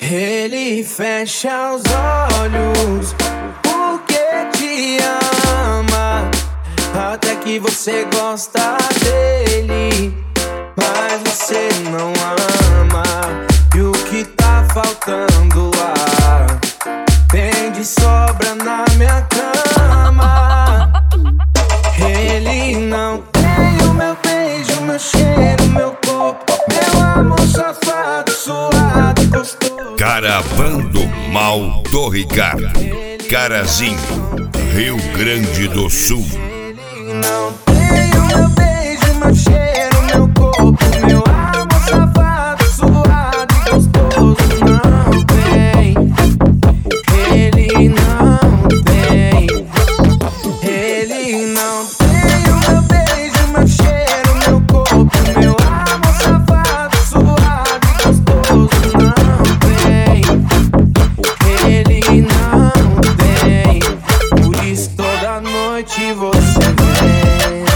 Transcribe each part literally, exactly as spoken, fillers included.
Ele fecha os olhos porque te ama, até que você gosta dele, mas você não ama. E o que tá faltando lá tem de sobra na minha cama. Ele não tem o meu beijo, meu cheiro, meu corpo, meu amor safado, suado e gostoso. Caravando Mal do Ricardo, Carazinho, Rio Grande do Sul. Ele não tem o meu beijo, meu cheiro, meu corpo, meu amor safado, suado e gostoso. Não tem, ele não tem. Ele não tem o meu beijo, meu cheiro, meu corpo, meu amor safado, suado e gostoso. Não tem, ele não tem. Por isso toda noite você vem.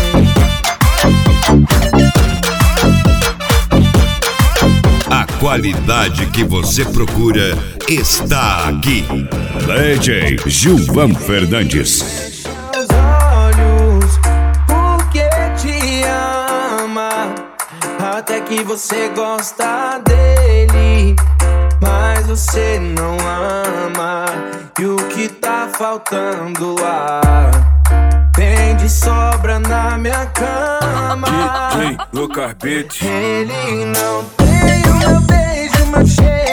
A qualidade que você procura está aqui. D J Gilvan Fernandes. Os olhos porque te ama, até que você gosta dele, mas você não ama. E o que tá faltando lá tem de sobra na minha cama. D J Lucas Beat. Ele não tem o meu beijo, meu cheiro,